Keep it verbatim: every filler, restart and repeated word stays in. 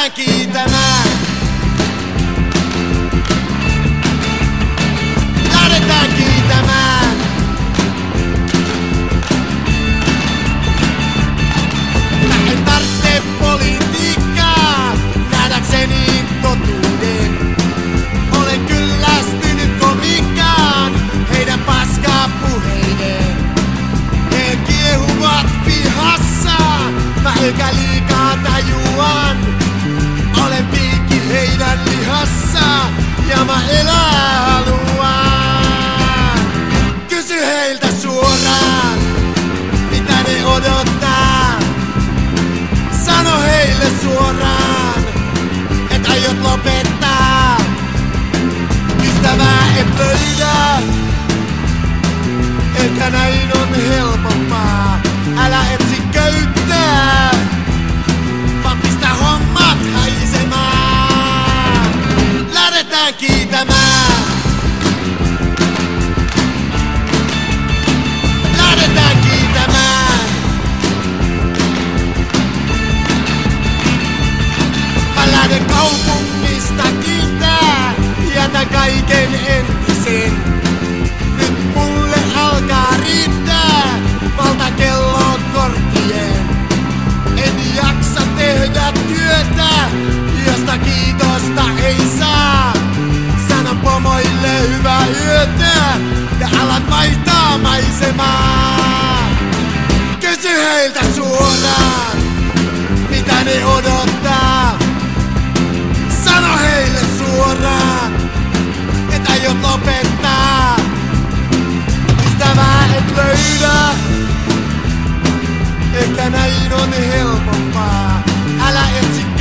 Lähdetään kiitämään. Lähdetään kiitämään. Mä en tarvitse politiikkaa nähdäkseni totuuden. Olen kyllästynyt komiikkaan heidän paskaa puheiden. He kiehuvat vihassa, mä eikä liikaa tajuan. Olen piikki heidän lihassa ja mä elää haluan. Kysy heiltä suoraan, mitä ne odottaa. Sano heille suoraan, et aiot lopettaa. Ystävää et löydä, ehkä näin on helpompaa. Älä etsi köyttää, vaan pistä hommat haisemaan. Lähdetään kiitämään. Lähdetään kiitämään. Mä lähden kaupungista kiittää, jätän kaiken entisen. Nyt mulle alkaa riittää valtakello korttien. En jaksa tehdä työtä, josta kiitosta ei saa. Sanon pomoille hyvää yötä ja alan vaihtaa maisemaa. Kysy heiltä suoraan, mitä ne odottaa. Sano heille suoraan, et aiot lopettaa. Ystävää et löydä, ehkä näin on helpompaa. Älä etsi